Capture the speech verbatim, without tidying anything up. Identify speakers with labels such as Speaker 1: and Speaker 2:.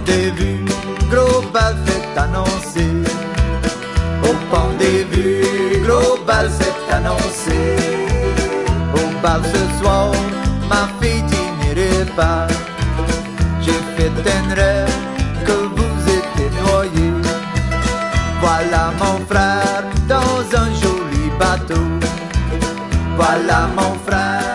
Speaker 1: rendez-vous global s'est annoncé. Au rendez-vous global s'est annoncé. Au bal ce soir, ma fille tu n'irais pas. J'ai fait un rêve que vous étiez noyé. Voilà mon frère dans un joli bateau. Voilà mon frère